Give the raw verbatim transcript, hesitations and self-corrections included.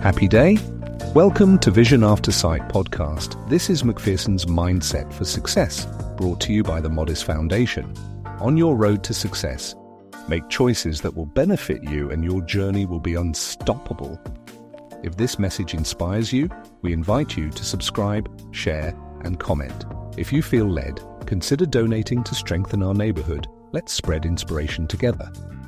Happy day? Welcome to Vision After Sight podcast. This is Macpherson's Mindset for Success, brought to you by the Modest Foundation. On your road to success, make choices that will benefit you and your journey will be unstoppable. If this message inspires you, we invite you to subscribe, share, and comment. If you feel led, consider donating to strengthen our neighborhood. Let's spread inspiration together.